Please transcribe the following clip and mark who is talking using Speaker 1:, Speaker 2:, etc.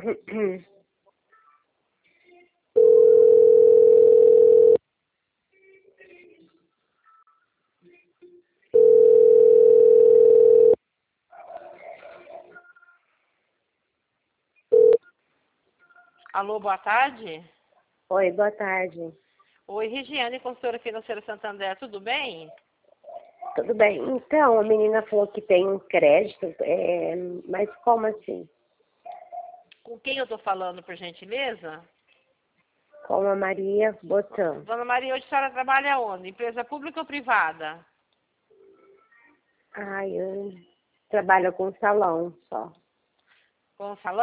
Speaker 1: Alô, boa tarde.
Speaker 2: Oi, boa tarde.
Speaker 1: Oi, Regiane, consultora financeira Santander, tudo bem?
Speaker 2: Tudo bem? Então, a menina falou que tem um crédito, mas como assim?
Speaker 1: Com quem eu estou falando, por gentileza?
Speaker 2: Com a Maria Botan.
Speaker 1: Dona Maria, hoje a senhora trabalha onde? Empresa pública ou privada?
Speaker 2: Ai, eu trabalho com salão só.
Speaker 1: Com salão?